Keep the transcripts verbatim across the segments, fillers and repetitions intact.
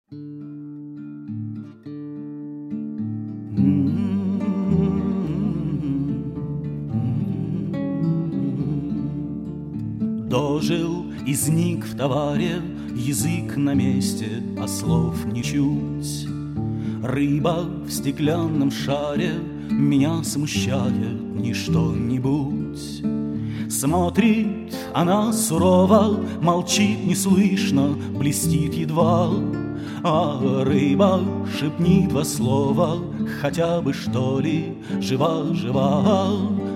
Дожил, изник в товаре, язык на месте, а слов ничуть. Рыба в стеклянном шаре, меня смущает не что-нибудь. Смотрит она сурово, молчит неслышно, блестит едва. А рыба шепнет два слова, хотя бы что ли, жива-жива.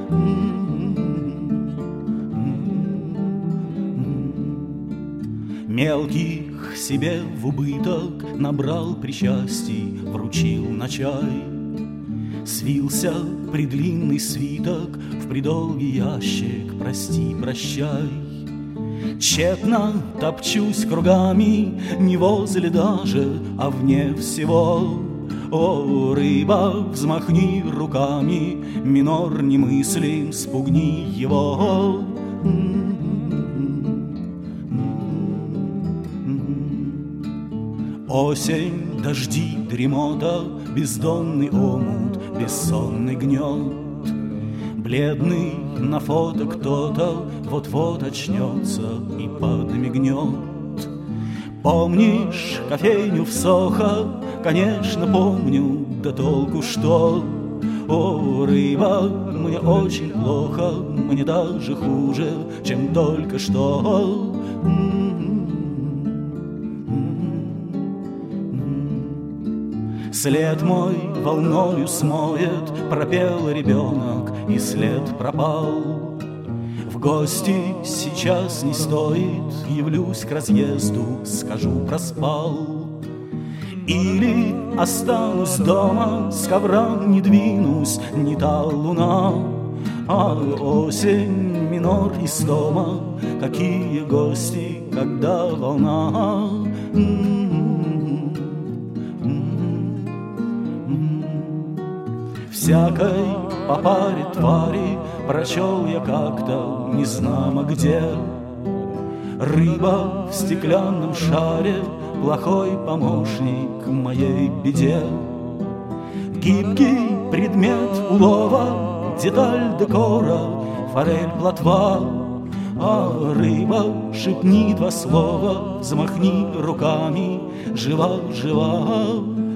Мелких себе в убыток набрал причастий, вручил на чай. Свился предлинный свиток в придолгий ящик, прости, прощай. Тщетно топчусь кругами, не возле даже, а вне всего. О, рыба, взмахни руками, минор немыслим, спугни его. Осень, дожди, дремота, бездонный омут, бессонный гнет. Бледный на фото кто-то вот-вот очнется и подмигнет. Помнишь кофейню в Сохо? Конечно, помню, да толку что? О, рыба, мне очень плохо, мне даже хуже, чем только что. След мой волною смоет, пропел ребенок, и след пропал. В гости сейчас не стоит, явлюсь к разъезду, скажу, проспал. Или останусь дома, с ковра не двинусь, не та луна. А осень, минор, истома, какие гости, когда волна. Всякой по паре твари прочел я как-то незнамо где. Рыба в стеклянном шаре, плохой помощник моей беде. Гибкий предмет улова, деталь декора, форель, плотва. А рыба, шепни два слова, взмахни руками, жива-жива.